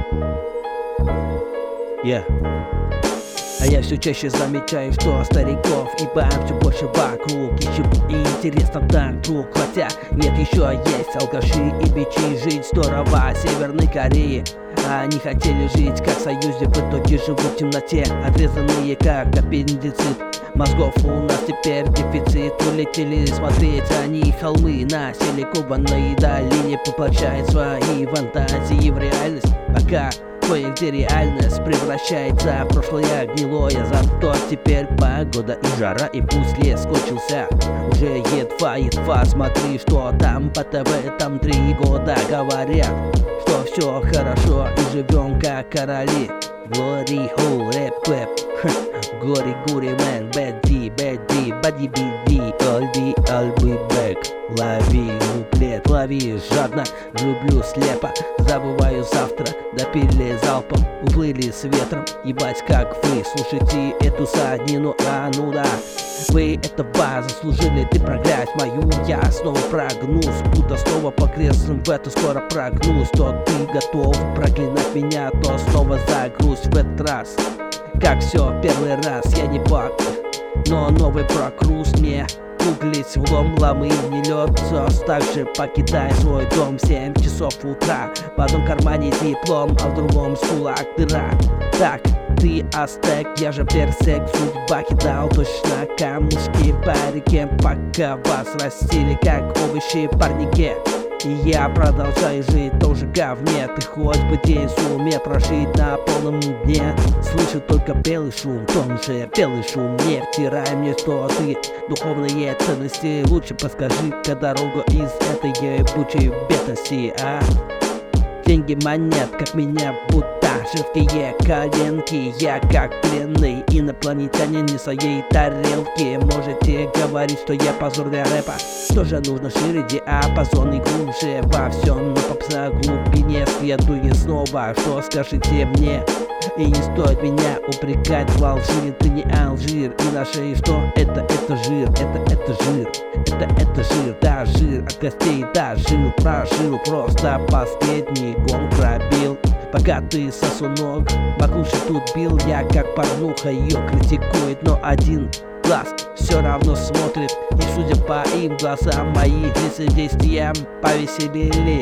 Yeah. А я все чаще замечаю, что стариков и баб все больше вокруг. Еще и интересно так, друг. Хотя нет, еще есть алкаши и бичи. Жить здорово, Северной Корее. Они хотели жить как в Союзе, в итоге живут в темноте, отрезанные как аппендицит. Мозгов у нас теперь дефицит. Улетели смотреть они холмы на Силиконовой долине, воплощают свои фантазии в реальность, пока кое-где реальность превращается в прошлое гнилое. Зато теперь погода и жара, и пусть лес кончился уже едва смотри, что там по ТВ, там 3 года говорят, что все хорошо и живем как короли. Glory hole, rap clap, gory gory man, bad D, body BD, all be back. Лови куплет, лови жадно, люблю слепо, забываю завтра, допили залпом, уплыли с ветром. Ебать, как вы слушайте эту саднину, ну да. Вы этого заслужили, ты проглядь мою, я снова прогнусь, будто снова по креслам в это скоро прогнусь. То ты готов проклинать меня, то снова загрусь в этот раз. Как все первый раз, я не баг, но новый прокруст мне. Углить влом, ломы, не лед, сос. Также покидай свой дом в 7 часов утра. В одном кармане диплом, а в другом скулак дыра. Так, ты астек, я же персек. Судьба кидал точно камушки по реке, пока вас растили как овощи в парнике. И я продолжаю жить в том же говне. Ты хоть бы день сумел прожить на полном дне. Слышу только белый шум, в том же белый шум. Не втирай мне, что ты духовные ценности. Лучше подскажи-ка дорогу из этой ебучей бедности, а? Деньги манят, как меня, будто жидкие коленки. Я как пленный инопланетянин не своей тарелки. Можете говорить, что я позор для рэпа. Тоже нужно шире диапазон и глубже во всем, но попса глубине следует снова. Что скажите мне? И не стоит меня упрекать во лжи. Ты не Алжир, и на шее что? Это жир, это жир, это жир, да, жир от костей, да, жил, прожил, просто последний гон пробил. Пока ты, сосунок, макуши тут бил, я как порнуха ее критикует, но один глаз все равно смотрит. И судя по им глазам, мои действия повеселели.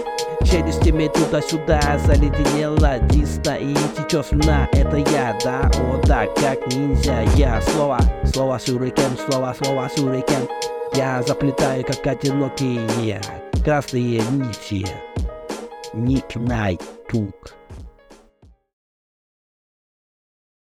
Челюстями туда-сюда заледенела диста и течет слюна. Это я, да, о да, как ниндзя. Я слово сюрикен, слово сюрикен. Я заплетаю, как одинокие красные нити. Ник Найт Тук.